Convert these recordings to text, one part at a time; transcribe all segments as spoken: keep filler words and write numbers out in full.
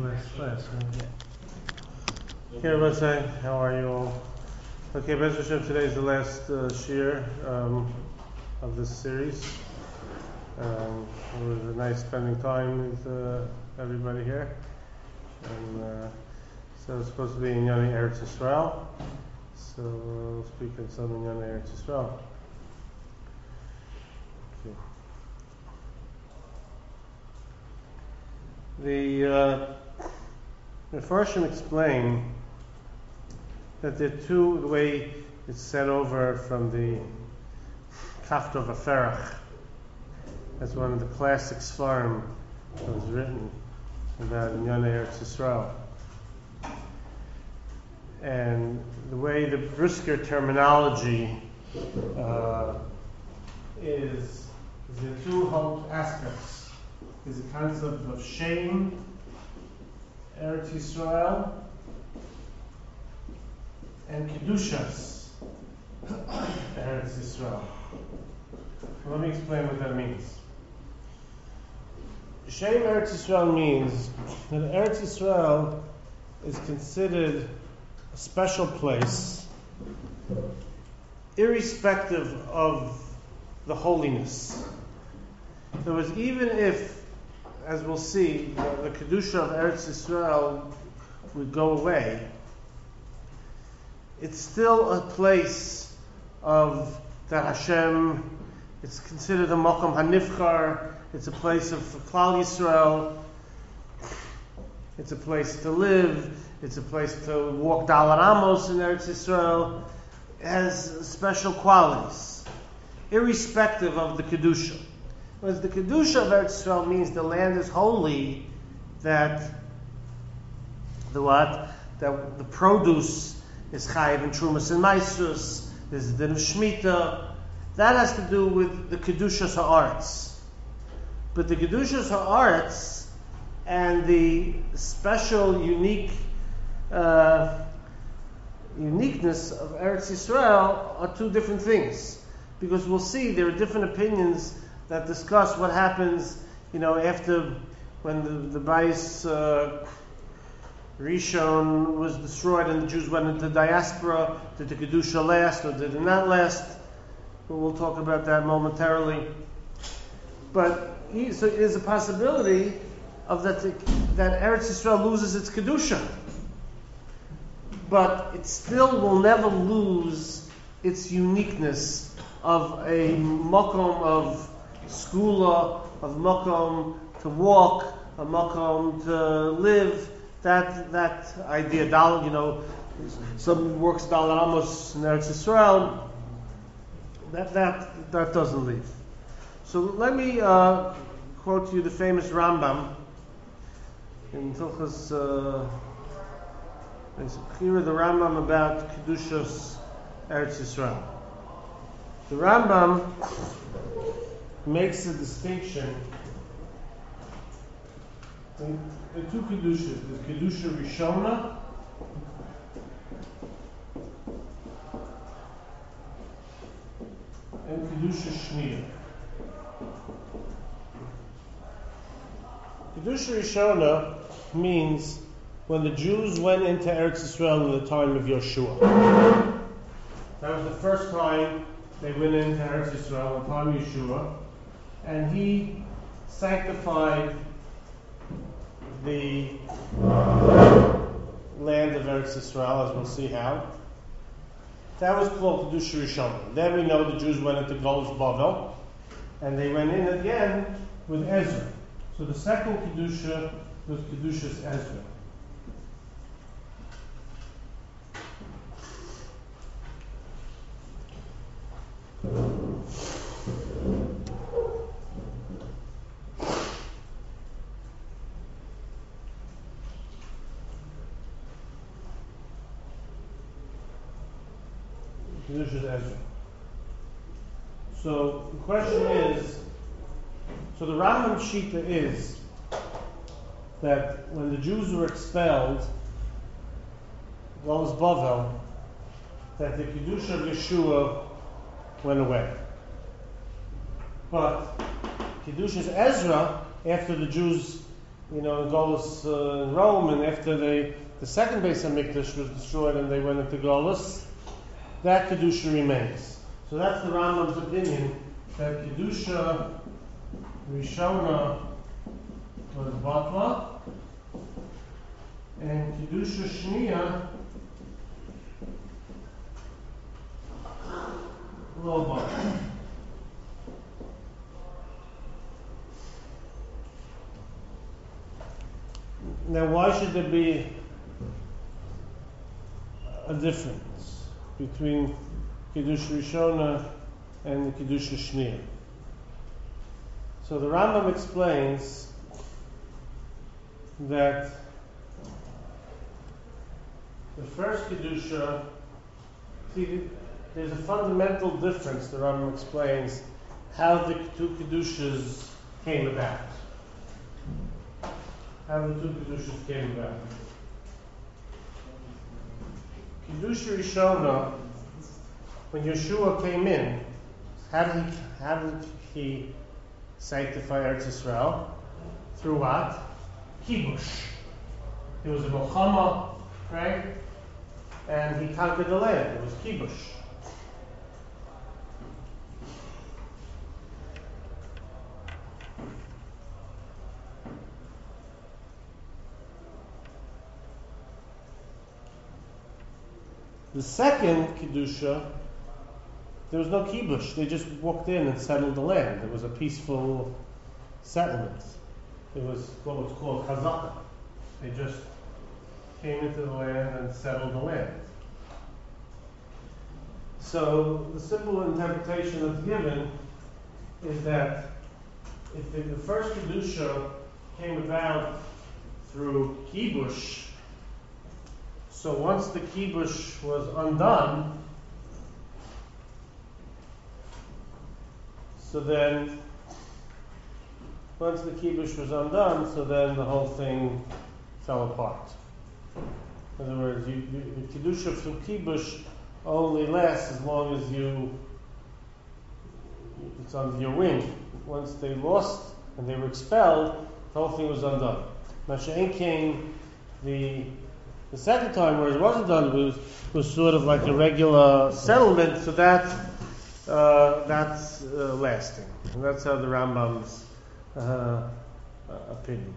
next class. Huh? Okay, everybody, how are you all? Okay, Bez Hashem, today is the last uh, shir um, of this series. Um, it was nice spending time with uh, everybody here. And uh, so it's supposed to be in Yoni Eretz Yisrael. So we'll speak in some in Yoni Eretz Yisrael. Okay. The uh, Mefarshim explain that there are two, the way it's set over from the Kaftov Aferach. That's one of the classic Sfarim that was written about in Yonah Eretz Yisrael. And the way the Brisker terminology uh, is, is there are two whole aspects. There's a concept of shame, Eretz Yisrael, and Kedushas, Eretz Yisrael. Well, let me explain what that means. Shem Eretz Yisrael means that Eretz Yisrael is considered a special place, irrespective of the holiness. In other words, even if, as we'll see, the, the Kedusha of Eretz Yisrael would go away, it's still a place of that Hashem, it's considered a Mokom HaNivchar, it's a place of Klal Yisrael, it's a place to live, it's a place to walk Dalar Amos in Eretz Yisrael. It has special qualities, irrespective of the Kedusha. Whereas the Kedusha of Eretz Yisrael means the land is holy, that the what? That the produce is chayiv and trumas and maisus, there's a din of Shemitah. That has to do with the Kedushas HaAretz. But the Kedushas HaAretz and the special, unique uh, uniqueness of Eretz Yisrael are two different things. Because we'll see there are different opinions that discuss what happens, you know, after when the, the Bais uh, Rishon was destroyed and the Jews went into diaspora. Did the Kedusha last or did it not last? But we'll talk about that momentarily. But he, so there's a possibility of that the, that Eretz Yisrael loses its Kedusha. But it still will never lose its uniqueness of a makom of skula, of makom to walk, a makom to live. That that idea, you know, some works Dalar Amos in Eretz Yisrael. That that that doesn't leave. So let me uh, quote to you the famous Rambam in Hilchos uh, here the Rambam about Kedushas Eretz Yisrael. The Rambam makes a distinction. The two Kedushas, the Kedusha Rishona and Kedusha Shniya. Kedusha Rishona means when the Jews went into Eretz Yisrael in the time of Yeshua. That was the first time they went into Eretz Yisrael in the time of Yeshua, and he sanctified the land of Eretz Yisrael, as we'll see how. That was called Kedusha Rishona. Then we know the Jews went into Golus Bavel, and they went in again with Ezra. So the second Kedusha was Kedushas Ezra. Kedushas Ezra. So the question is, so the Rambam Shita is that when the Jews were expelled, Golus Bavel, that the Kedusha of Yeshua went away. But Kedushas Ezra, after the Jews you know, in Golus uh, in Rome, and after they, the second Beis Hamikdash was destroyed and they went into Golus, that Kedusha remains. So that's the Rambam's opinion, that Kedusha Rishona was Batla, and Kedusha Shniya Lo Batla. Now, why should there be a difference between Kedusha Rishona and the Kedusha Shniya? So the Rambam explains that the first Kedusha, see, there's a fundamental difference, the Rambam explains, how the two Kedushas came about. How the two Kedushas came about. Kedusha Rishona, when Yeshua came in, how did he, how did he sanctify Eretz Yisrael? Through what? Kibush. There was a Milchama, right? And he conquered the land. It was Kibush. The second Kedusha, there was no kibush. They just walked in and settled the land. It was a peaceful settlement. It was what was called chazaka. They just came into the land and settled the land. So the simple interpretation that's given is that if the, the first Kedusha came about through kibush, so once the kibush was undone, so then, once the kibush was undone, so then the whole thing fell apart. In other words, you, you, the kedusha from kibush only lasts as long as you, it's under your wing. Once they lost and they were expelled, the whole thing was undone. Masha'en came the The second time, where it wasn't done, it was, was sort of like a regular settlement, so that, uh, that's uh, lasting. And that's how the Rambam's uh, uh, opinion.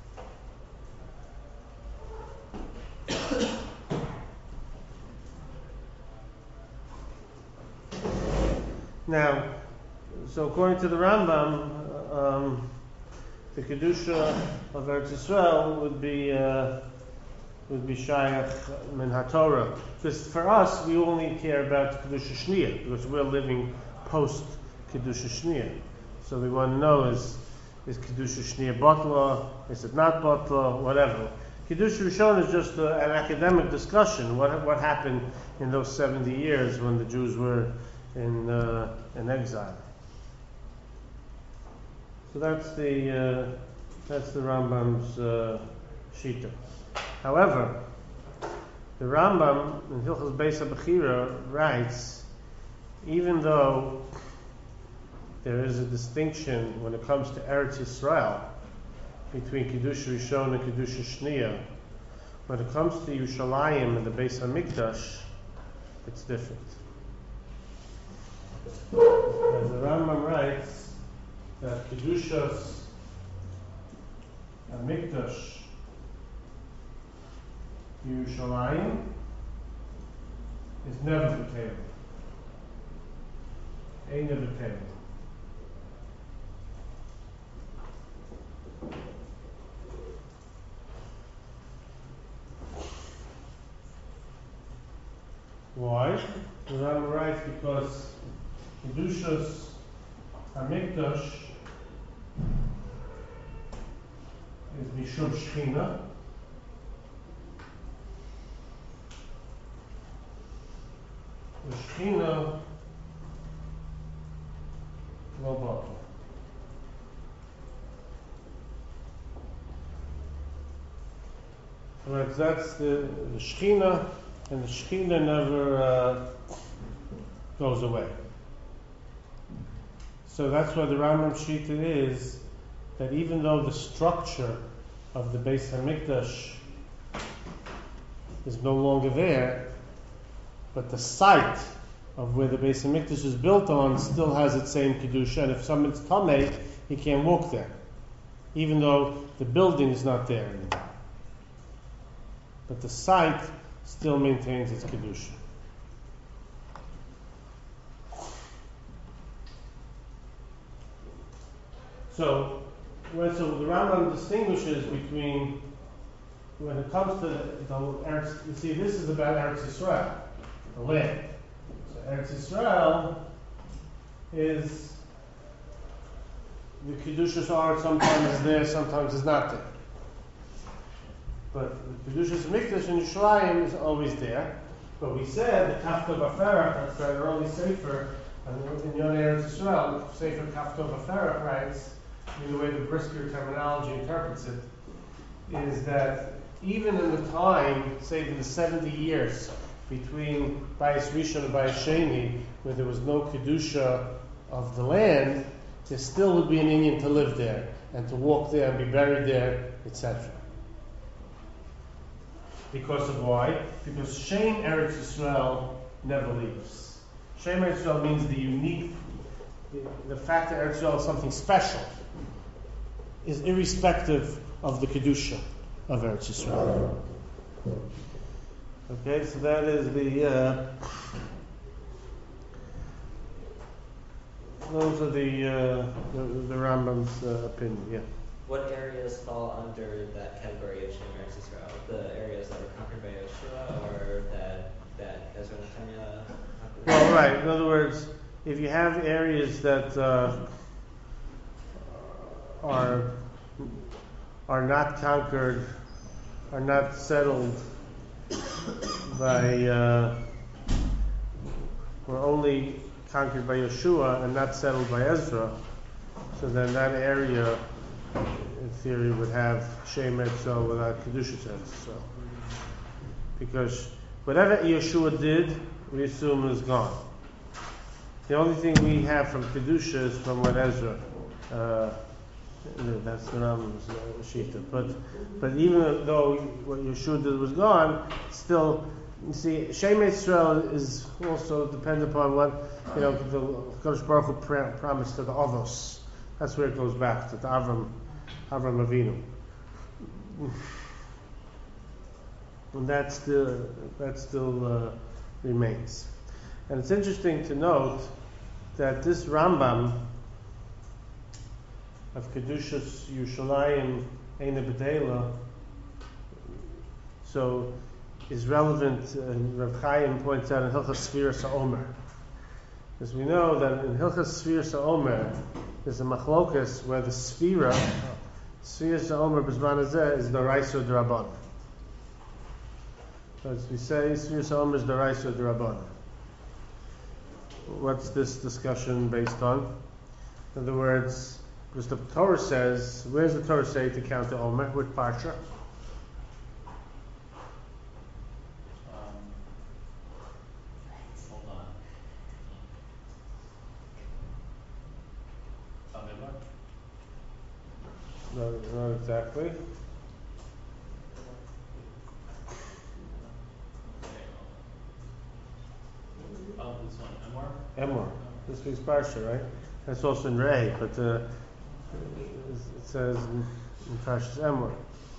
Now, so according to the Rambam, um, the Kedusha of Eretz Yisrael would be uh, would be Shayach Min HaTorah. Because for us, we only care about Kedusha Shniya, because we're living post Kedusha Shniya. So we want to know, is, is Kedusha Shniya Batla, is it not Batla, whatever. Kedusha Rishon is just a, an academic discussion, what what happened in those seventy years when the Jews were in uh, in exile. So that's the uh, that's the Rambam's uh, Shita. However, the Rambam in Hilchos Beis HaBechira writes, even though there is a distinction when it comes to Eretz Yisrael between Kedusha Rishon and Kedusha Shniya, when it comes to Yerushalayim and the Beis HaMikdash, it's different. As the Rambam writes, that Kedushas HaMikdash Yerushalayim is never b'teilim. Ain't never b'teilim. Why? The Rambam writes because Kedushas HaMikdash is Mishum Shechina. The Shechina Lo Batla. Right, that's the, the Shechina, and the Shechina never uh, goes away. So that's why the Rambam Shita is that even though the structure of the Beis Hamikdash is no longer there, but the site of where the Beis Hamikdash is built on still has its same kedusha, and if someone's tamei, he can't walk there, even though the building is not there anymore. But the site still maintains its kedusha. So, right, so the Rambam distinguishes between, when it comes to the Eretz, you see, this is about Eretz Yisrael, the land. So Eretz Yisrael is, the Kedushas are sometimes is there, sometimes is not there. But the Kedushas Mikdash in Yerushalayim is always there. But we said the Kafka Baferach, that's our early Sefer, and in Yon Eretz Yisrael, Sefer Kafka Baferach writes, in the way the Brisker terminology interprets it, is that even in the time, say in the seventy years between Bayis Rishon and Bayis Sheni, where there was no Kedusha of the land, there still would be an Indian to live there, and to walk there and be buried there, et cetera. Because of why? Because Shem Eretz Yisrael never leaves. Shem Eretz Yisrael means the unique, the, the fact that Eretz Yisrael is something special, is irrespective of the Kedusha of Eretz Yisrael. Okay, so that is the, uh, those are the, uh, the, the Rambam's uh, opinion, yeah. What areas fall under that category of Shem Eretz Yisrael? The areas that were conquered by Yeshua, or that, that Ezra Nehemiah conquered? Well, right, in other words, if you have areas that, uh, are are not conquered, are not settled by, uh, were only conquered by Yeshua and not settled by Ezra, so then that area, in theory, would have Shem Eretz without Kedusha Eretz. So, because whatever Yeshua did, we assume is gone. The only thing we have from Kedusha is from what Ezra. Uh, That's the Rambam's uh, Shita. But, but even though what Yeshua did was gone, still, you see, Shem Yisrael is also dependent upon what, you know, the Kodesh Baruch Hu pr- promised to the Avos. That's where it goes back to the Avram, Avram Avinu. And that still, that still uh, remains. And it's interesting to note that this Rambam of Kedushas Yerushalayim Eina B'Deila, so is relevant, and Rav Chaim points out in Hilchas Sfiras HaOmer. Because we know that in Hilchas Sfiras HaOmer, there's a machlokas where the Sfira, Sfiras HaOmer B'Zman Hazeh, is D'Oraisa D'Rabban. So as we say, Sfiras HaOmer is D'Oraisa D'Rabban. What's this discussion based on? In other words, because the Torah says, where's the Torah say to count the Omer? Which parsha? Um, hold on. Bamidbar? No, not exactly. Oh, this one, Emor? Emor. This week's parsha, right? That's also in Rei, but uh, it says in, in Parshas Emor.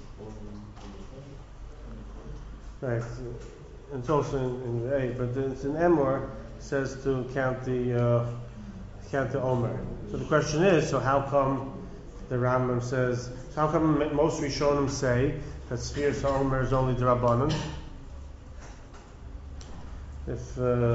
Right. It's also in, in Rei, but it's in Emor. It says to count the uh, count the Omer. So the question is: so how come the Rambam says? How come most Rishonim say that Sfiras HaOmer is only the Rabbanon? If uh,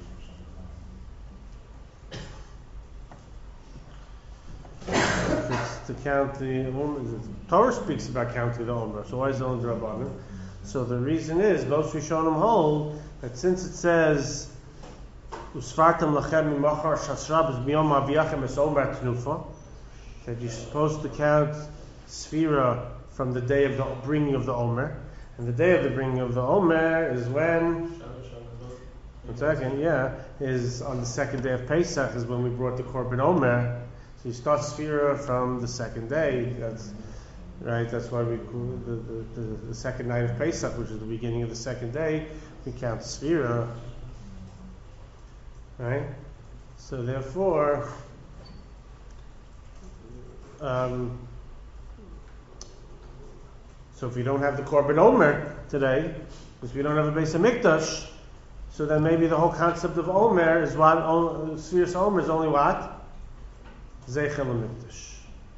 to count the Omer, Torah speaks about counting the Omer, so why is it only the Rabbanim? So the reason is, most Rishonim hold that since it says Usfartam lachem mimachar shasrab b'yom aviyachem es Omer tnufa, that you're supposed to count Sfira from the day of the bringing of the Omer, and the day of the bringing of the Omer is when? One second, yeah, is on the second day of Pesach, is when we brought the Korban Omer. So you start Sfira from the second day. That's right? That's why we call the, the, the, the second night of Pesach, which is the beginning of the second day, we count Sfira, right? So therefore, um, so if we don't have the Korban Omer today, because we don't have a Beis HaMikdash, so then maybe the whole concept of Omer is what, Sfiras Omer is only what? Zeichel HaMikdash.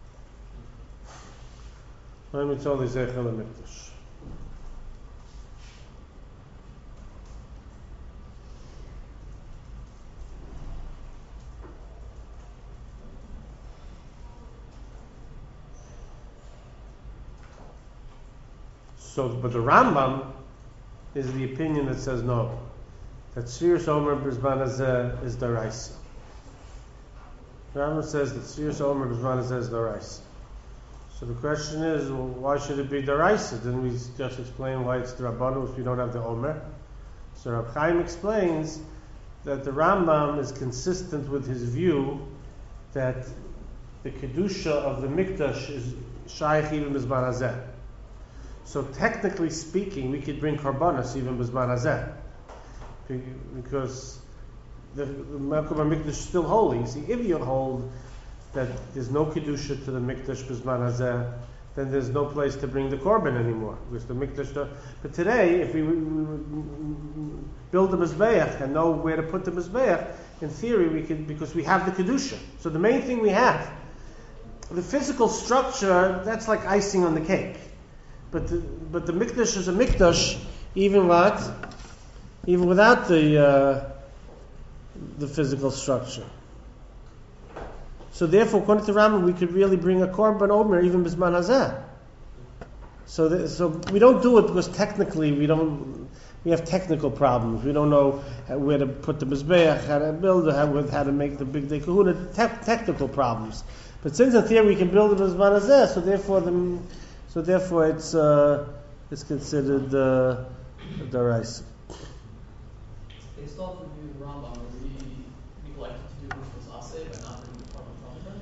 It's only Zeichel HaMikdash. So, but the Rambam is the opinion that says no, that Sfiras Omer B'zman Hazeh is Daraisa. The Rambam says that Sfiras Omer B'zman Hazeh is Daraisa. So the question is, well, why should it be Daraisa? Didn't we just explain why it's the Rabbanon if we don't have the Omer? So Rab Chaim explains that the Rambam is consistent with his view that the Kedusha of the Mikdash is Shaykh even B'zman Hazeh. So technically speaking, we could bring Karbanos even B'zman Hazeh. Because the Malkum HaMikdash is still holy. See, if you hold that there's no Kedusha to the Mikdash B'zman Hazeh, then there's no place to bring the Korban anymore. Because the Mikdash do- but today, if we, we, we build the Mizbeach and know where to put the Mizbeach, in theory we could, because we have the Kedusha. So the main thing we have, the physical structure, that's like icing on the cake. But the, but the Mikdash is a Mikdash, even what? Even without the uh, the physical structure. So therefore, according to Rambam, we could really bring a Korban Omer even B'zman Hazeh. So the, so we don't do it because technically we don't. We have technical problems. We don't know how, where to put the Mizbeach, how to build it, how, how to make the big day kahuna. Te- technical problems. But since in theory we can build it B'zman Hazeh, so therefore the So therefore, it's uh, it's considered uh, Daraisa. Based off of the Rambam, would we be elected to do Rishos Aseh by not bringing the Korban Tamid?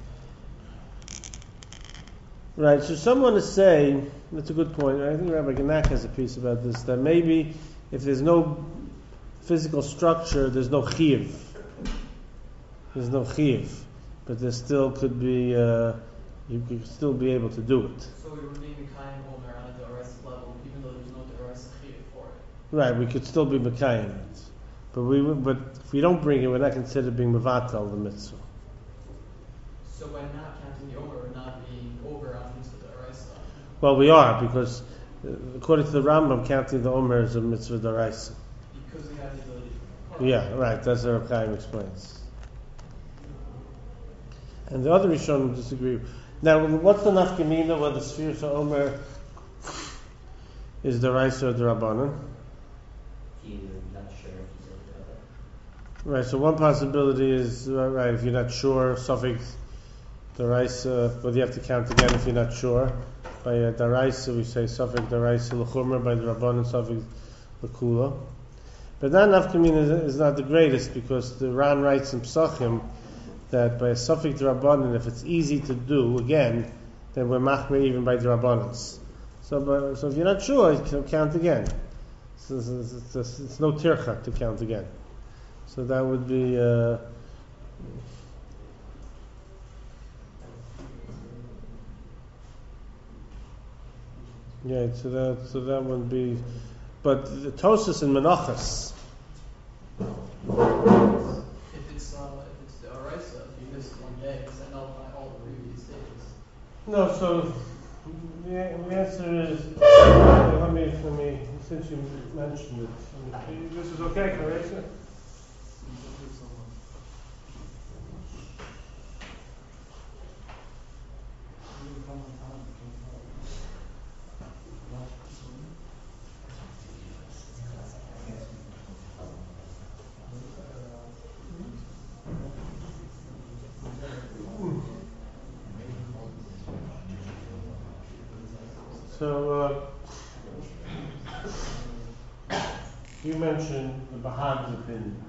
Right. So someone is saying that's a good point. I think Rabbi Genack has a piece about this. That maybe if there's no physical structure, there's no chiyuv. There's no chiyuv, but there still could be. Uh, you could still be able to do it. So we would be Mekayim Omer on a Dorais level, even though there's no Dorais Chiyuv for it. Right, we could still be Mekayim it. But we would- but if we don't bring it, we're not considered being Mevatel the mitzvah. So by not counting the Omer, we're not being over on Mitzvah Dorais. Well, we are, because uh, according to the Rambam, counting the Omer is a mitzvah daraisa. Because we have the ability to. Yeah, right, that's what Reb Chaim explains. And the other Rishonim disagree. Now, what's the nafkamina whether Sfiras Omer is daraisa or derabanan? He's not sure if he's over the other. Right, so one possibility is, uh, right, if you're not sure, suffix daraisa, but you have to count again if you're not sure. By uh, daraisa, we say suffix daraisa l'chumra, by derabanan, suffix l'kula. But that nafkamina is, is not the greatest, because the Ran writes in Psachim that by a suffix derabanan, if it's easy to do, again, then we're machmir even by derabanans. So, but, so if you're not sure, you can count again. So, it's, it's, it's, it's no tircha to count again. So that would be. Uh, yeah, so that so that would be. But the Tosas and Menachas. If it's uh, if it's the Araisa, if you miss one day, does that nullify all the previous days? No, so the, the answer is. Let me, let me, since you mentioned it, let me, this is okay, correct? Sir? So, uh, you mentioned the Bahag's opinion.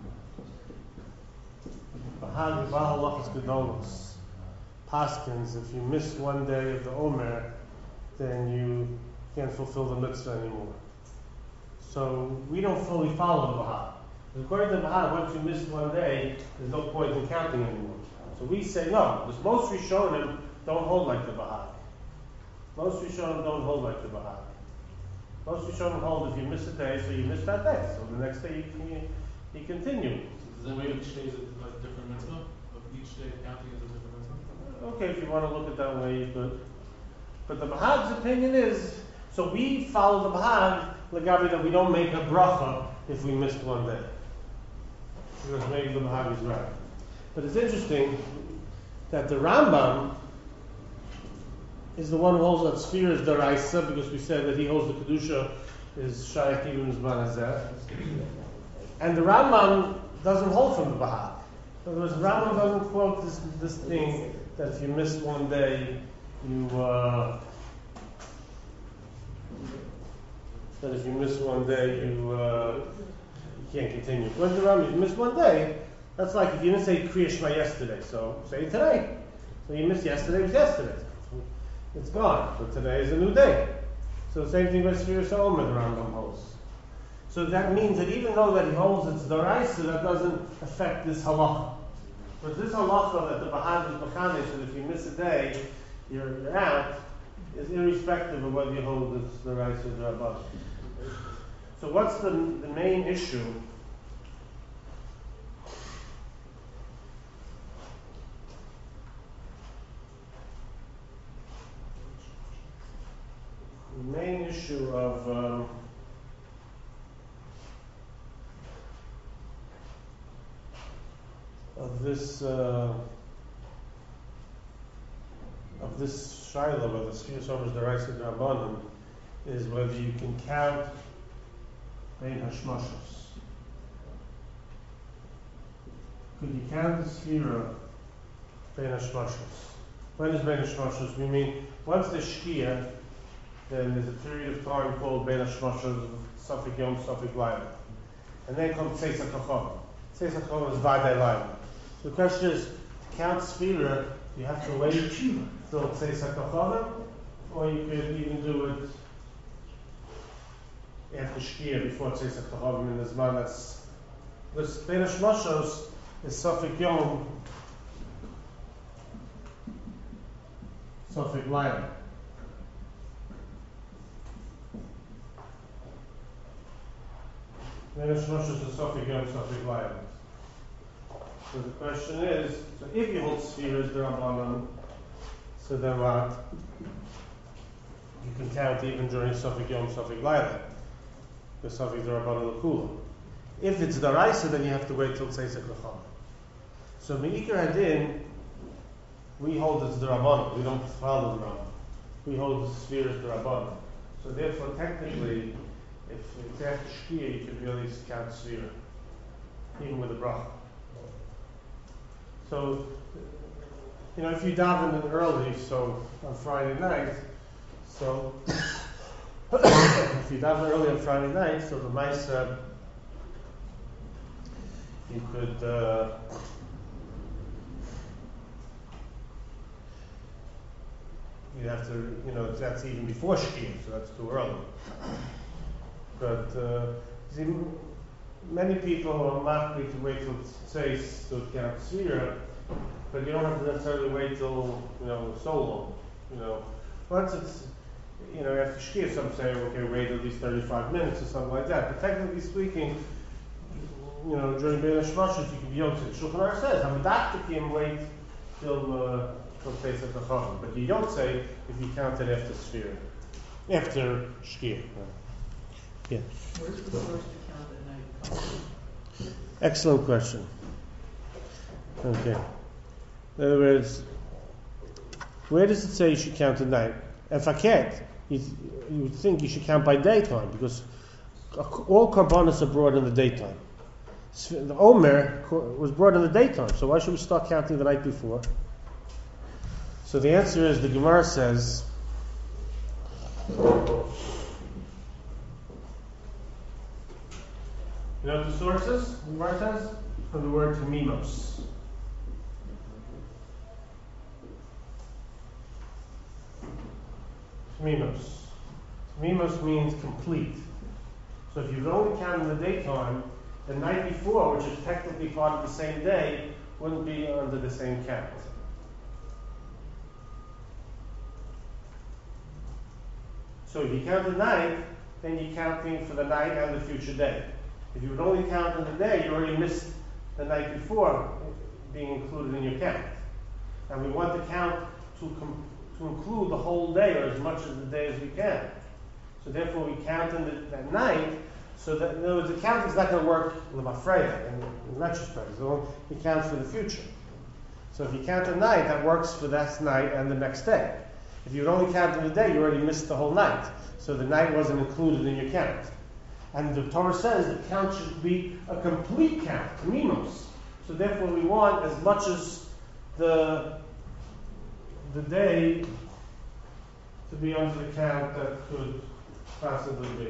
Bahag, Bahalachas Gedolos, Paskins, if you miss one day of the Omer, then you can't fulfill the mitzvah anymore. So we don't fully follow the Bahag. According to the Bahag, once you missed one day, there's no point in counting anymore. So we say no, because most Rishonim don't hold like the Bahag. Most Rishonim don't hold like the Bahag. Most Rishonim hold if you miss a day, so you miss that day. So the next day you, can, you continue. Does that mean each day is a, a different mitzvah? Of each day counting is a different mitzvah? Okay, if you want to look at it that way, you could. But the Bahag's opinion is, so we follow the Bahag, Lagabi, that we don't make a bracha if we missed one day. Because maybe the Bahag is right. But it's interesting that the Rambam is the one who holds that sphere is Daraisa, because we said that he holds the Kedusha is Shaykh Ibn Zman Hazeh. And the Rambam doesn't hold from the Bahag. In other words, the Rambam doesn't quote this, this thing that if you missed one day, you uh, that if you miss one day, you uh, you can't continue. When the Rambam, if you miss one day, that's like if you didn't say Kriya Shema yesterday, so say it today. So you missed yesterday, it was yesterday. It's gone. But today is a new day. So the same thing with Sfiras HaOmer, the Rambam holds. So that means that even though that he holds it's Daraisa, that doesn't affect this halacha. But this halacha that the Bahag is B'chanesh, that if you miss a day, you're, you're out, is irrespective of whether you hold it's Daraisa or Drabban. So what's the, the main issue? The main issue of um, of this uh, of this shaila, whether Sfiras HaOmer is Daraisa or Drabbanan, is whether you can count Bein Hashmashos. Could you count the Sfira Bein Hashmashos? When is Bein Hashmashos? We mean once the Shkia, then there's a period of time called Bein Hashmashos, Safik Yom, Safik Laila. And then comes Tzeis HaKachon. Tzeis HaKachon is Vadei Laila. So the question is, to count Sfira, you have to wait till Tzeis HaKachon, or you could even do it after Shkia, before Tzeis HaKachon, in the Zman that's... This Bein Hashmashos is Safik Yom, Safik Laila. Bein Hashmashos is Safik Yom, Safik Laila. So the question is, so if you hold Sfiras D'Rabbanan, so then what? You can count even during Safik Yom, Safik Laila. The Safik D'Rabbanan L'Kula. If it's Daraisa, then you have to wait till Tzeis HaKachon. So Me'ikar Hadin, we hold it's D'Rabbanan. We don't follow the Rambam. We hold the Sfiras D'Rabbanan. So therefore, technically, if it's after Shkia, you can really count Sfira, even with a bracha. So, you know, if you daven early, so on Friday night, so if you daven early on Friday night, so the Maisa, you could uh, you have to, you know, that's even before Shkia, so that's too early. But uh, see, many people are likely to wait till Tzeis to count Sfira, but you don't have to necessarily wait till, you know, so long. You know, once it's, you know, after Shkia, some say, okay, wait at least thirty-five minutes or something like that. But technically speaking, you know, during Bein Hashmashos, you can be Yom Tzid. Shulchan Aruch says, Hamidachtikim wait till uh, till Tzeis HaKachon. But you don't say if you count it after Sfira, after Shkia. Yeah. Where's the source to count at night come from? Excellent question. Okay. In other words, where does it say you should count at night? If I can't, you, th- you would think you should count by daytime, because all Karbanos are brought in the daytime. The Omer was brought in the daytime, so why should we start counting the night before? So the answer is, the Gemara says, you know what the source is? The Gemara says? From the word tamimos. Tmimos. Tmimos means complete. So if you only count in the daytime, the night before, which is technically part of the same day, wouldn't be under the same count. So if you count the night, then you're counting for the night and the future day. If you would only count in the day, you already missed the night before being included in your count. And we want the count to com- to include the whole day, or as much of the day as we can. So therefore we count in the, that night, so that, in other words, the counting is not going to work l'mafreya, in, in retrospect. So it counts for the future. So if you count the night, that works for that night and the next day. If you would only count in the day, you already missed the whole night. So the night wasn't included in your count. And the Torah says the count should be a complete count, mimos. So therefore we want as much as the the day to be under the count that could possibly be.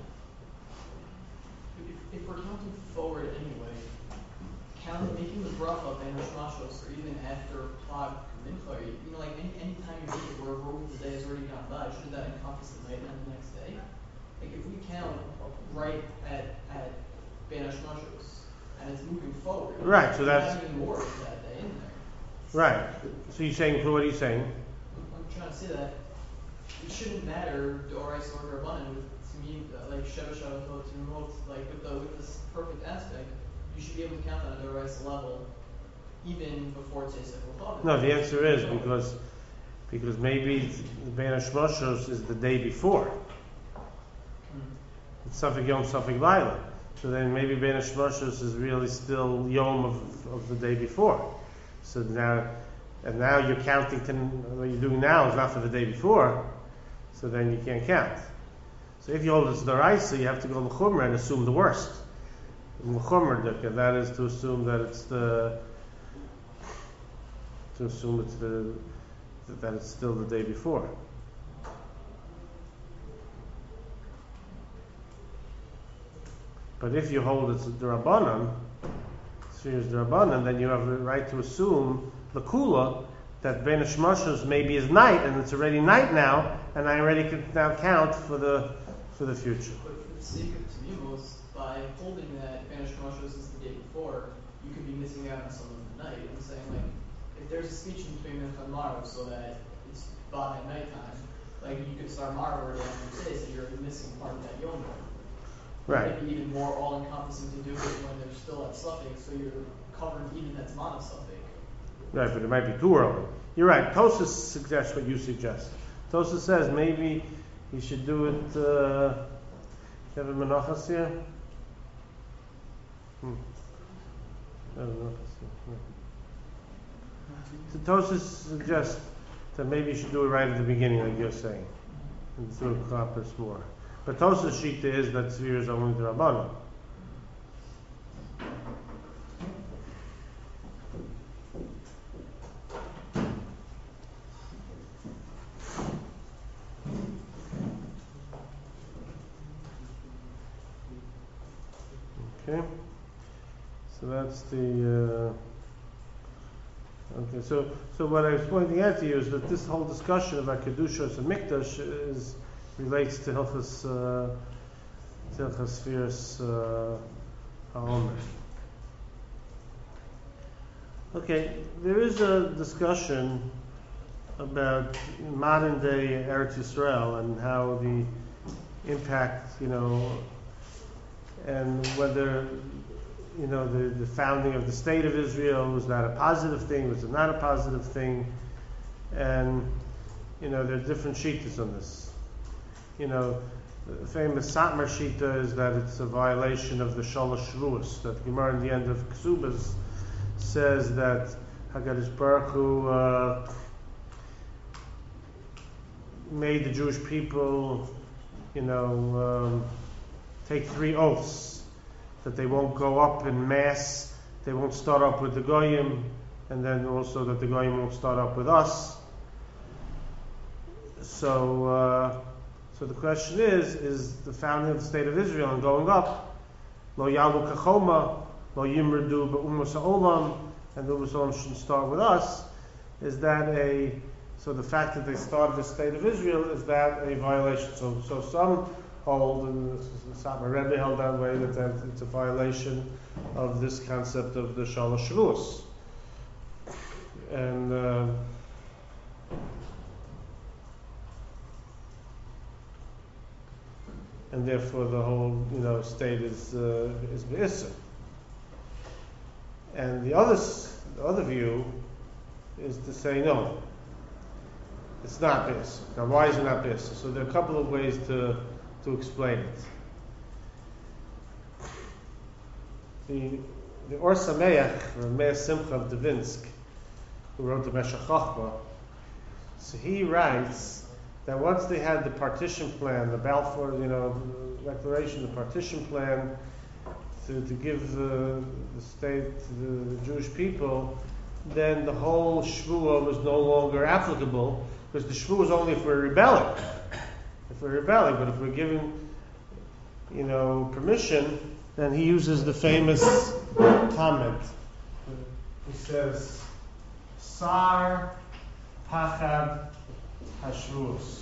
If, if we're counting forward anyway, counting, making the bracha ben Hashmashos, or even after Plag Mincha, you know, like any any time you make it where where the day has already gone by, shouldn't that encompass the night and the next day? Like if we count right at at ben Hashmashos and it's moving forward, right? So that's even more of that day in there. Right. So you're saying, what are you saying? I'm trying to say that it shouldn't matter Dorais or Rabbanan with to me uh, like Sheva Shabbatot to remote like with the with this perfect aspect. You should be able to count on a Dorais level even before Tzei Sefer. No, the answer is because because maybe Ben Hashmashos is the day before. Hmm. It's Safek Yom, Safek Laila. So then maybe Ben Hashmashos is really still Yom of, of the day before. So now, and now you're counting to, what you're doing now is not for the day before, so then you can't count. So if you hold it's D'oraisa, you have to go to L'chumra and assume the worst. L'chumra, and that is to assume that it's the, to assume it's the, that it's still the day before. But if you hold it's the Rabbanan, Spheres D'Rabbanan, then you have the right to assume the kula that Ben Hashmashos maybe is night, and it's already night now, and I already can now count for the for the future. But for the sake of Tamimos, by holding that Ben Hashmashos is the day before, you could be missing out on some of the night. I'm saying like if there's a speech in between Mincha and Marav so that it's by nighttime, like you could start Marav already on the day, so you're missing part of that Yom. Right. Maybe even more all-encompassing to do it when they're still at suffix, so you're covering even that Zman of suffix. Right, but it might be too early. You're right. Tosas suggests what you suggest. Tosas says maybe you should do it. Uh, you have a menachas here? Hmm. I have a menachas here. Yeah. So Tosas suggests that maybe you should do it right at the beginning, like you're saying, and do it accomplish more. But Tosas Shita is that Tzvir is only the Rabbanan. Okay, so that's the. Uh, okay, so so what I was pointing out to you is that this whole discussion about kedushos and mikdash is relates to Hilchas uh, Hilchas Spheres uh, HaOmer. Okay, there is a discussion about modern day Eretz Yisrael and how the impact, you know, and whether, you know, the, the founding of the state of Israel was that a positive thing, was it not a positive thing, and, you know, there are different shittas on this. You know, the famous Satmar Shita is that it's a violation of the Shalosh Shvuos, that Gemara in the end of Ksubas says that HaKadosh Baruch Hu uh, made the Jewish people, you know, um, take three oaths, that they won't go up in mass, they won't start up with the Goyim, and then also that the Goyim won't start up with us. So, uh, So the question is, is the founding of the state of Israel and going up, lo yalu kachoma, lo yimrdu ba'umas ha'olam, and the umas ha'olam shouldn't start with us, is that a So the fact that they started the state of Israel, is that a violation? So, so some hold, and the Satmar Rebbe held that way, that, that it's a violation of this concept of the Shalosh Shavuos. And uh, and therefore the whole, you know, state is uh, is Be'isr. And the other the other view is to say no, it's not Be'isr. Now, why is it not Be'isr? So there are a couple of ways to to explain it. The the Or Sameach, or Meir Simcha of Devinsk, who wrote the Meshech Chochmah, so he writes that once they had the partition plan, the Balfour, you know, declaration, the partition plan, to, to give the, the state to the, the Jewish people, then the whole Shvuah was no longer applicable, because the Shvuah is only if we're rebelling. If we're rebelling, but if we're given, you know, permission, then he uses the famous comment. He says, Sar Pachad Hashvuos.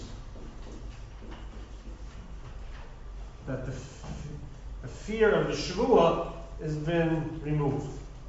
That the, f- the fear of the Shvuah has been removed.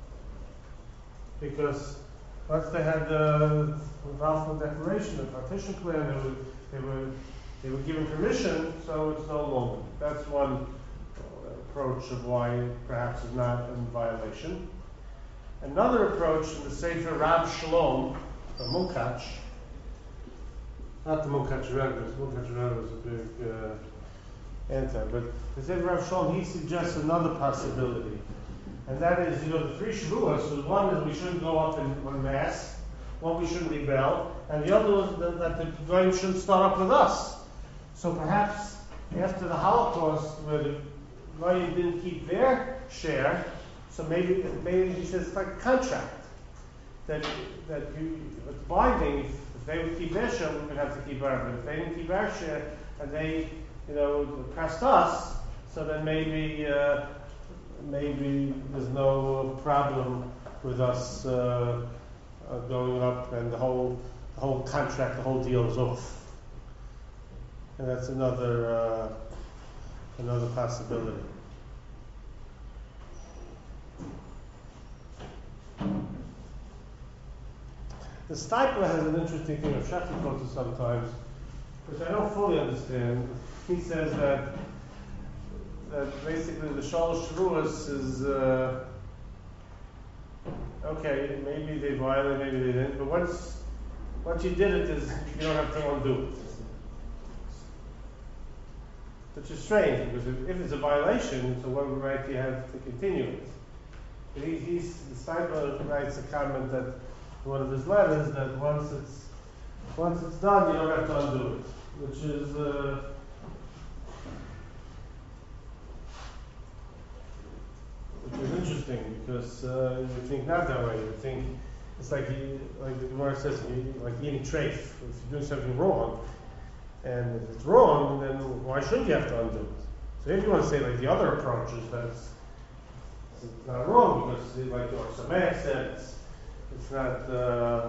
Because once they had the Balfour Declaration, the partition plan, they were, they were they were given permission, so it's no longer. That's one approach of why it perhaps is not in violation. Another approach in the Sefer Rav Shalom, the Munkach, not the Munkach Rebbe, Munkach Rebbe is a big uh, anti, but the Sefer Rav Shalom, he suggests another possibility. And that is, you know, the three Shavuos, so one is we shouldn't go up in one mass, one we shouldn't rebel, and the other was that, that the Goyim shouldn't start up with us. So perhaps after the Holocaust, where the Goyim didn't keep their share, so maybe, maybe he says it's like a contract that that you, it's binding. If, if they would keep their share, we would have to keep ours. But if they didn't keep our share and they, you know, oppressed us, so then maybe uh, maybe there's no problem with us uh, uh, going up, and the whole the whole contract, the whole deal is off. And that's another uh, another possibility. The Steipler has an interesting thing of Shechty quotes it sometimes, which I don't fully understand. He says that that basically the Shalosh Shavuos is uh, okay. Maybe they violated, maybe they didn't. But once once you did it, is you don't have to undo it. Which is strange, because if, if it's a violation, so what right do you have to continue it? But he, he's, the Steipler writes a comment that in one of his letters that once it's once it's done, you don't have to undo it, which is uh, which is interesting, because uh, you think not that way. You think it's like you, like the Gemara says, you, like eating treif. If you're doing something wrong, and if it's wrong, then why shouldn't you have to undo it? So if you want to say like the other approach is that it's, it's not wrong, because like Or Sameach said, it's, it's not, uh,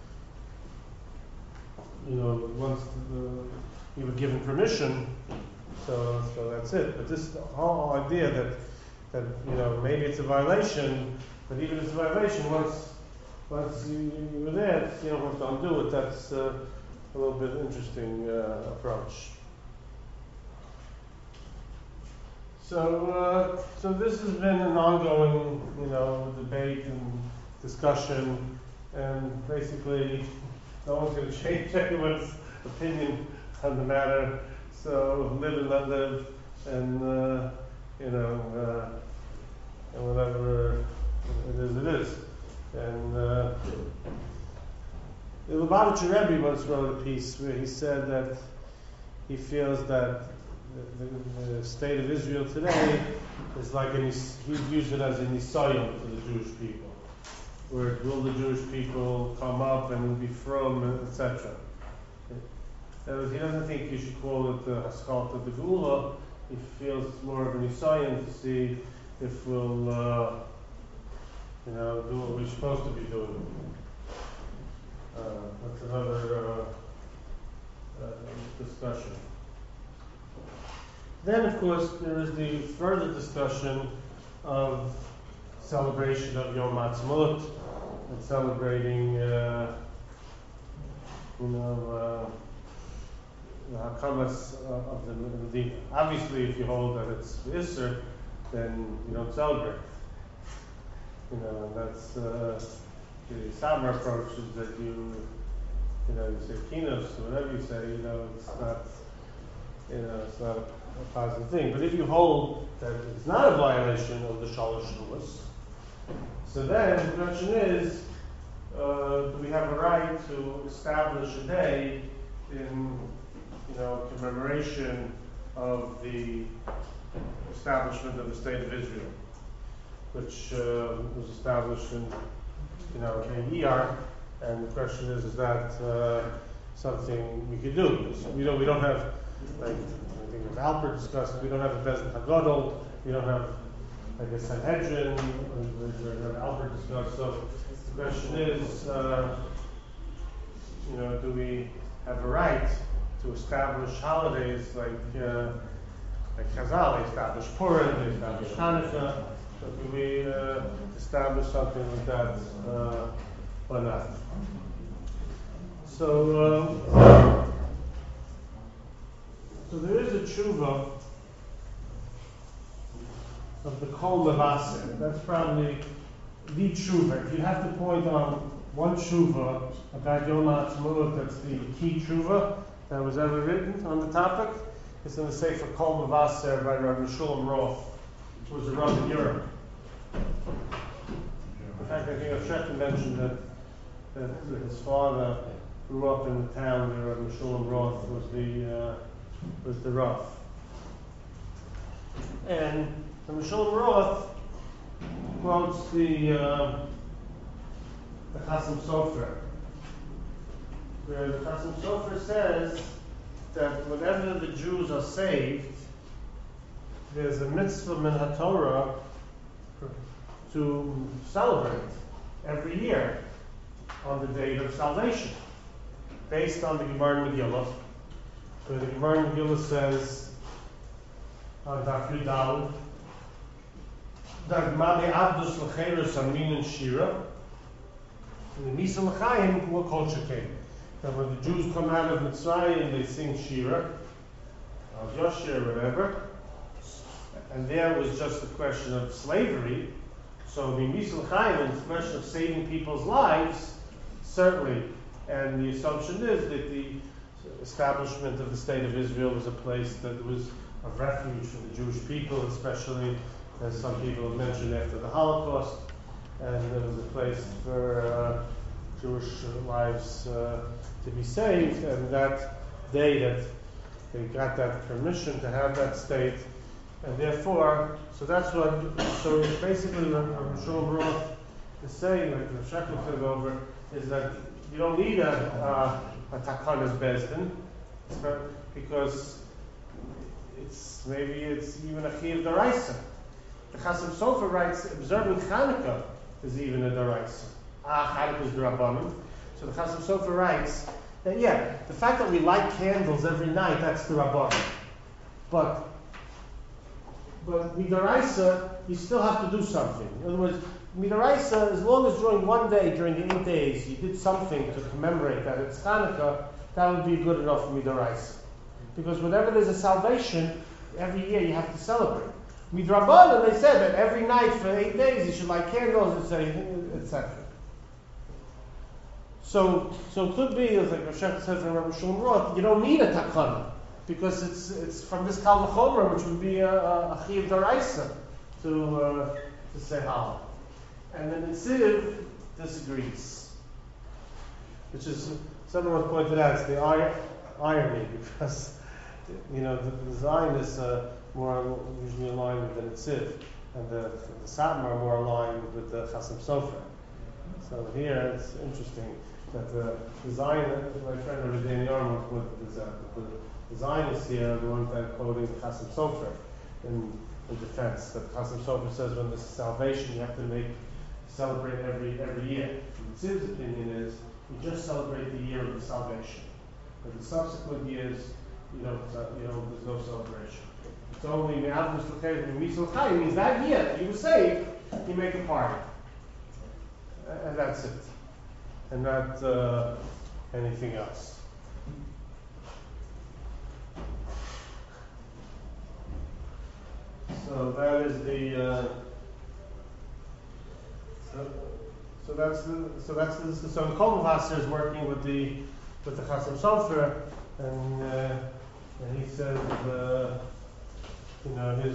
you know, once the, you were given permission, so so that's it. But this whole idea that that you know maybe it's a violation, but even if it's a violation, once once you, you were there, you don't have to undo it. That's uh, a little bit interesting uh, approach. So, uh, so this has been an ongoing, you know, debate and discussion, and basically, no one's going to change anyone's opinion on the matter. So, live and let live, and uh, you know, uh, and whatever it is, it is, and. Uh, The Lubavitcher Rebbe once wrote a piece where he said that he feels that the, the, the state of Israel today is like an, he'd use it as an Nisayon for the Jewish people, where will the Jewish people come up and will be from, et cetera. He doesn't think you should call it the Haskalt of the Geula. He feels it's more of a Nisayon to see if we'll, uh, you know, do what we're supposed to be doing. Uh, that's another uh, uh, discussion. Then, of course, there is the further discussion of celebration of Yom Ha'atzmaut and celebrating, uh, you know, uh, the hakamas uh, of the Medina. Obviously, if you hold that it's Isser, then you don't celebrate. You know, that's uh, the Sabra approach is that you, you know, you say kinos or whatever you say. You know, it's not, you know, it's not a, a positive thing. But if you hold that it's not a violation of the Shalosh Shulas, so then the question is, uh, do we have a right to establish a day in, you know, commemoration of the establishment of the State of Israel, which uh, was established in, you know, in Iyar, and the question is, is that uh, something we could do? Because we don't, we don't have, like I think as Alpert discussed, we don't have a Bezin Hagadol, we don't have, like a Sanhedrin, which Alpert discussed. So the question is, uh, you know, do we have a right to establish holidays like uh, like Chazal, they established Purim, they established Hanukkah, so can we uh, establish something like that uh, or not? So, um, so there is a tshuva of the Kol Levaser. That's probably the tshuva. If you have to point on one tshuva about Yom Ha'atzmaut, that's the key tshuva that was ever written on the topic. It's in the Sefer Kol Levaser by Rabbi Shulam Roth, which was a Rav in Europe. In fact, I think Shechtin mentioned that, that his father grew up in the town where Rabbi Shulam Roth was the uh, was the Rav. And Rabbi Shulam Roth quotes the uh, the Chasam Sofer, where the Chasam Sofer says that whenever the Jews are saved, there's a mitzvah min haTorah to celebrate every year on the date of salvation, based on the Gemara in Megillah, where the Gemara in Megillah says on Daf Yudal that Ma'de Abdus L'Cheirus Amin Shira, and the Misa L'Chaim were Kol Shekei. That when the Jews come out of Mitzrayim, they sing Shira, Al Yoshir, whatever, and there was just a question of slavery. So the Misa L'Chaim, it's a question of saving people's lives, certainly. And the assumption is that the establishment of the State of Israel was a place that was a refuge for the Jewish people, especially, as some people have mentioned, after the Holocaust. And it was a place for uh, Jewish lives uh, to be saved. And that day that they got that permission to have that state, and therefore, so that's what, so basically what Shulam Roth is saying, like the Shechtin took over, is that you don't need a, uh, a Takanas Bezdin, because it's, maybe it's even a Chiv Daraisa. The Chasam Sofer writes, observing Chanukah is even a Daraisa. Ah, Chanukah is D'Rabbanan. So the Chasam Sofer writes that, yeah, the fact that we light candles every night, that's D'Rabbanan. But But Midaraisa, you still have to do something. In other words, Midaraisa, as long as during one day, during the eight days, you did something to commemorate that it's Hanukkah, that would be good enough for Midaraisa. Because whenever there's a salvation, every year you have to celebrate. Midrabanan, they said that every night for eight days you should light candles, et cetera. So, so it could be, as like Roshach said from Rabbi Shulam Roth, you don't need a takana, because it's it's from this Kal V'chomer, which would be a, a, a Chiv Daraisa to uh, to say how. And then the Tziv disagrees, which is, someone pointed out, it's the ir- irony, because you know the, the Zionists are more usually aligned with the Tziv, and the, the Satmar are more aligned with the Chasam Sofer. So here it's interesting that the, the Zionists, my friend over Danny Armour pointed this out, that the, the Zionists here are the ones that are quoting the Chasam Sofer in, in defense. That Chasam Sofer says when there's salvation you have to make celebrate every every year. And the Tziv's opinion is you just celebrate the year of the salvation. But the subsequent years, you don't, uh, you know, there's no celebration. It's only Me'avos L'Chayim and Misol Chayim means that year that you were saved, you make a party. Uh, and that's it. And not uh, anything else. So that is the. Uh, so, so that's the. So that's the. So Kol Muvasser is working with the with the Chasam Sofer, and uh, and he says, uh, you know, his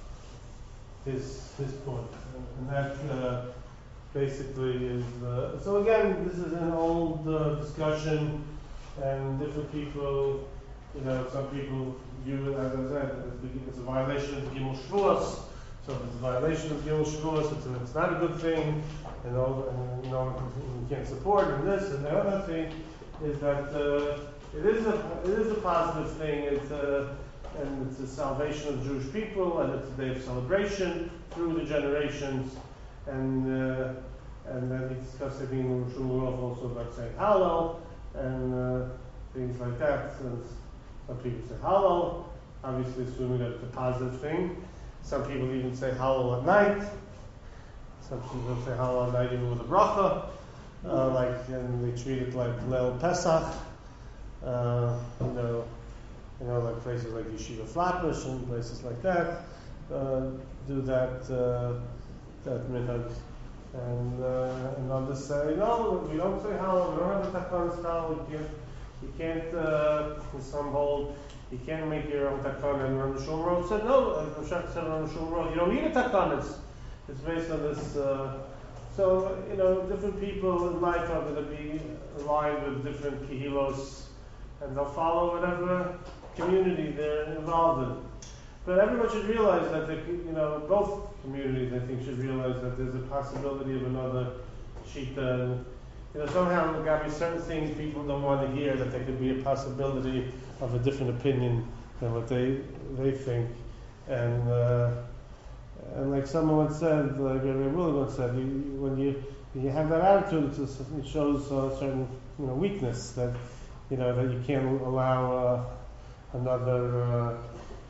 his his point, and, and that uh, basically is. Uh, so again, this is an old uh, discussion, and different people. You know, some people view it, as I said, it's a violation of the Gimel Shavuos. So if it's a violation of Gimel Shavuos, it's, a, it's not a good thing, you know, and you know, you can't support and this and the other thing is that uh, it is a it is a positive thing. It's a, and it's a salvation of Jewish people, and it's a day of celebration through the generations. And uh, and then he discussed it in Shmuel also about saying Hallel and uh, things like that. And some people say Hallel, obviously assuming that it's a positive thing. Some people even say Hallel at night. Some people say Hallel at night even with a bracha, uh, like and they treat it like Leil Pesach. Uh, you know, you know, like places like Yeshiva Flatbush and places like that uh, do that uh, that minhag. And uh, and others say no, we don't say Hallel. We don't have a Takanas Hallel. We can't. You can't, uh, some hold, you can't make your own takana. And Rosh Hashanah said, no, Rosh Hashanah said Rosh Hashanah, you don't need a takanas. It's based on this, uh, so, you know, different people in life are going to be aligned with different kihilos, and they'll follow whatever community they're involved in. But everyone should realize that, the, you know, both communities, I think, should realize that there's a possibility of another shita. And, you know, somehow there got to be certain things people don't want to hear, that there could be a possibility of a different opinion than what they they think. And uh, and like someone once said, like Rabbi Willie once said, you, when you when you have that attitude, it's just, it shows a certain you know weakness that you know that you can't allow uh, another uh, uh,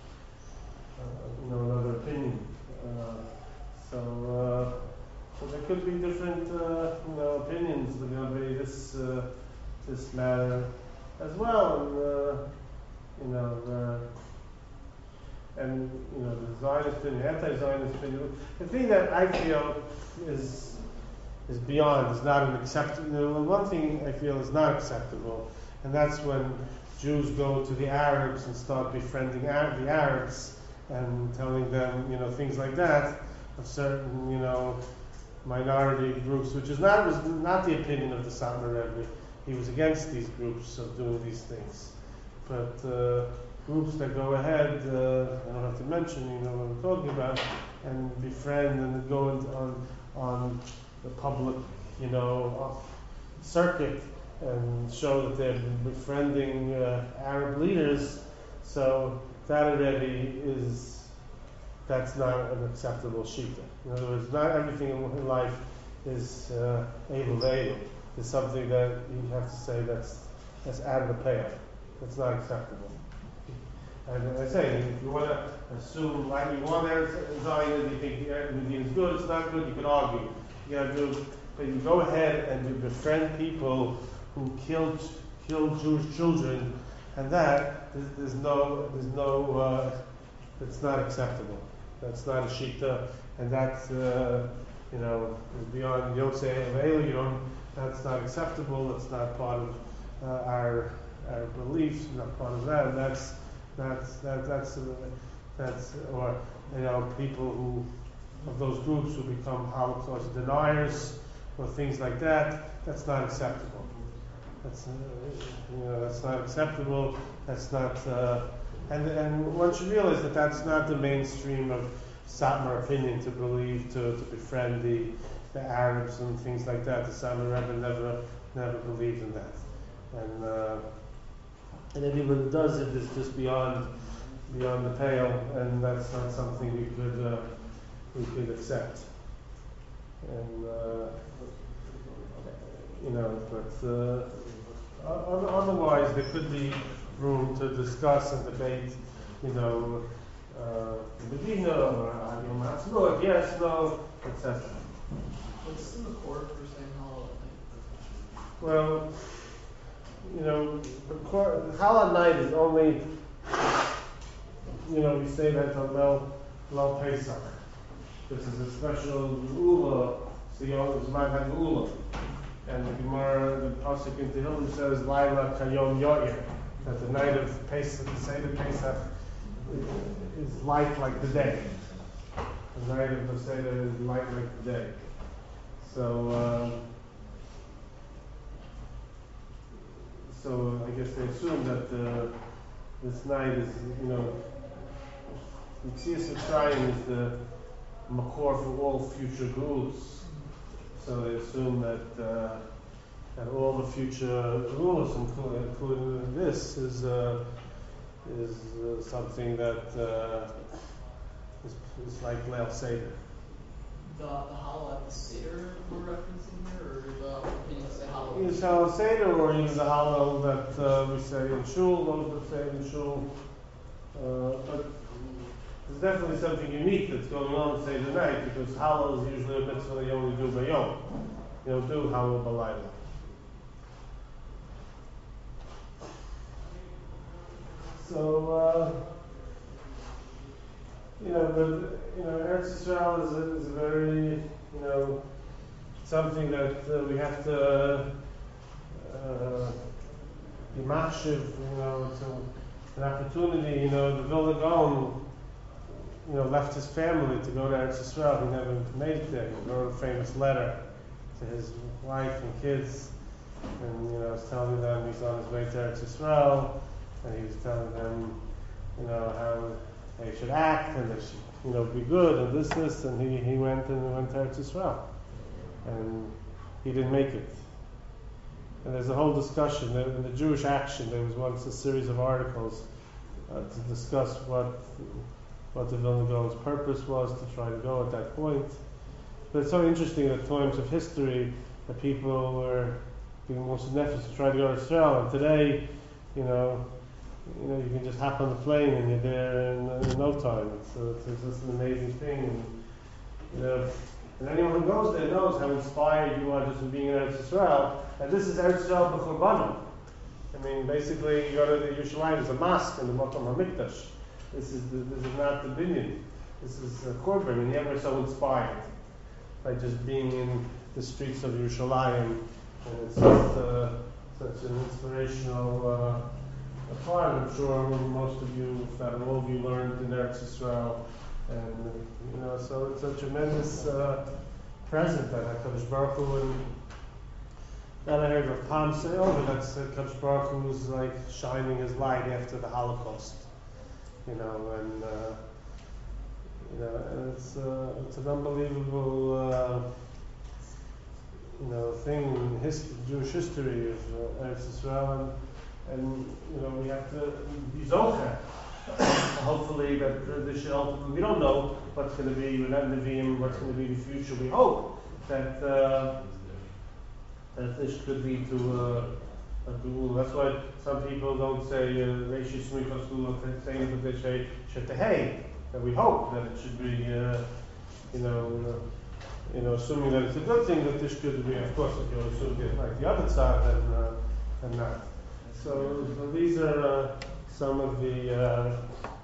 you know another opinion. Uh, so. Uh, So there could be different, uh, you know, opinions regarding this uh, this matter as well, and uh, you know, uh, and you know, the Zionist opinion, anti-Zionist opinion. The thing that I feel is is beyond, is not an acceptable. You know, one thing I feel is not acceptable, and that's when Jews go to the Arabs and start befriending Arab, the Arabs and telling them, you know, things like that of certain, you know. minority groups, which is not was not the opinion of the Satmar Rebbe. He was against these groups of doing these things. But uh, groups that go ahead, uh, I don't have to mention, you know what I'm talking about, and befriend and go on on the public, you know, circuit and show that they're befriending uh, Arab leaders. So that already is. That's not an acceptable shita. In other words, not everything in life is uh, able to able. There's something that you have to say that's that's out of the pale. That's not acceptable. And as I say, if you want to assume, like you want Zion, you think the is good, it's not good, you can argue. You got to do, but you go ahead and you befriend people who killed killed Jewish children, and that there's, there's no there's no uh, it's not acceptable. That's not a shita, and that's uh, you know is beyond Yotzei Avelu. You don't. That's not acceptable. That's not part of uh, our our beliefs. Not part of that. And that's that's that, that's uh, that's or you know people who of those groups who become Holocaust deniers or things like that. That's not acceptable. That's uh, you know that's not acceptable. That's not. Uh, And, and one should realize that that's not the mainstream of Satmar opinion to believe, to, to befriend the, the Arabs and things like that. The Satmar Rebbe never never believed in that. And uh, and anyone who does it is just beyond beyond the pale, and that's not something we could uh, we could accept. And uh, you know, but uh, o- otherwise there could be room to discuss and debate, you know, uh, Medina or Yom HaTzmaut, yes, no, et cetera. What's in the core for saying halal at night? Well, you know, the cor- halal at night is only, you know, we say that on Mel, Mel Pesach. This is a special Ula, so you know, it's might have Ula. And the Gemara, the Pasuk in Tehillim says, Laila Kayom Yoyer, that the night of Pesach, the Seder Pesach, is light like the day. The night of the Seder is light like the day. So, uh, so I guess they assume that uh, this night is, you know, Yitzias Mitzrayim is the makor for all future rules. So they assume that uh, that all the future rules, including, including this, is uh, is uh, something that uh, is, is like Leil Seder. The the halal at the Seder we're referencing here, or the opinion say halal? Is Leil Seder, or even the halal that uh, we say in shul, those that say it in shul. Uh, but there's definitely something unique that's going on Seder night, because halal is usually a mitzvah you only do by yom. You don't do halal b'layla. So, uh, you know, but, you know, Eretz Yisrael is a, is a very, you know, something that uh, we have to uh, be machshav, you know, it's an opportunity, you know, the Vilna Gaon, you know, left his family to go to Eretz Yisrael. He never made it there. He wrote a famous letter to his wife and kids, and, you know, was telling them he's on his way to Eretz Yisrael, and he was telling them, you know, how they should act, and they should, you know, be good, and this, this, and he, he went and went to Eretz Yisrael. And he didn't make it. And there's a whole discussion. In the Jewish Action, there was once a series of articles uh, to discuss what what the Vilna Gaon's purpose was to try to go at that point. But it's so interesting at times of history that people were doing most of efforts to try to go to Israel, and today, you know, you know, you can just hop on the plane and you're there in, in no time. It's, uh, it's, it's just an amazing thing. And, you know, and anyone who goes there knows how inspired you are just from being in Eretz Yisrael. And this is Eretz Yisrael b'churbanim. I mean, basically, you go to the Yerushalayim, there's a mosque in the Makom HaMikdash. This is the, this is not the binyan. This is a korban, and yet we're so inspired by just being in the streets of Yerushalayim. And it's just uh, such an inspirational uh, part. I'm sure most of you, if not all of you, learned in Eretz Yisrael. And, you know, so it's a tremendous uh, present that HaKadosh Baruch Hu, and then I heard of Palm say, oh, but that's HaKadosh Baruch Hu was like shining his light after the Holocaust, you know, and uh, you know, and it's uh, it's an unbelievable uh, you know thing in history, Jewish history of uh, Eretz Yisrael, and, and you know we have to be zocher. Hopefully that uh, this should ultimately, we don't know what's going to be, we're not Nevi'im, what's going to be the future. We hope that uh, that this could lead to uh, a duel. That's why some people don't say Reishi Smichos Duel, saying that they say Shetehei, that we hope that it should be, uh, you know, uh, you know, assuming that it's a good thing that this could be. Of course, if you assume it like the other side, then, uh, then not. So, so these are uh, some of the uh,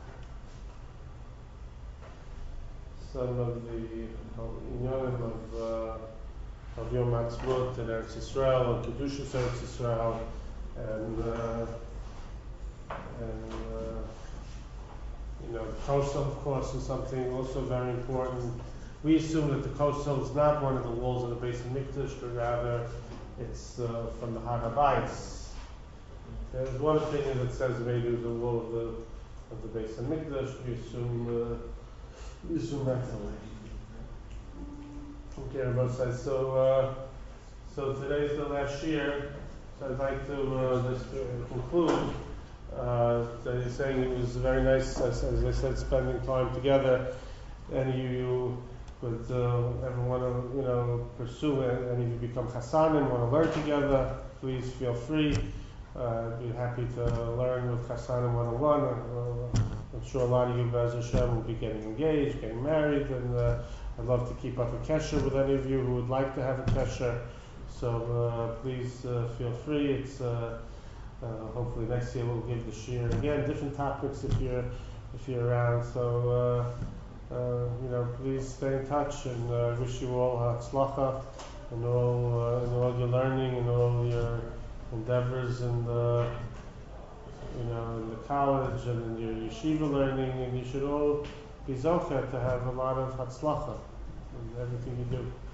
some of the inyanim of uh, of Yom HaTzmaut and Eretz Yisrael and Kedushas Eretz Yisrael, and uh, and uh, you know the Kosel, of course, is something also very important. We assume that the Kosel is not one of the walls of the Beis Hamikdash, but rather it's uh, from the Har HaBayis. There's one opinion that says maybe it was the wall of the of the Beis Hamikdash. We assume uh, we assume that's the way. Okay, on both sides. So uh, so today's the last year. So I'd like to uh, just uh, conclude. Uh, so you're saying it was very nice, as, as I said, spending time together. And you but uh, ever want to, you know, pursue it, and if you become Chassanim, want to learn together, please feel free. Uh, I'd be happy to learn with Chassanim one-on-one. Uh, I'm sure a lot of you, Be'ez Hashem, will be getting engaged, getting married, and uh, I'd love to keep up a kesher with any of you who would like to have a kesher. So uh, please uh, feel free. It's uh, uh, hopefully next year we'll give the shir again, different topics if you're if you're around. So uh, uh, you know, please stay in touch, and uh, wish you all hatzlacha and all uh, and all your learning and all your endeavors and uh, you know in the college and in your yeshiva learning, and you should all be zocher to have a lot of hatzlacha in everything you do.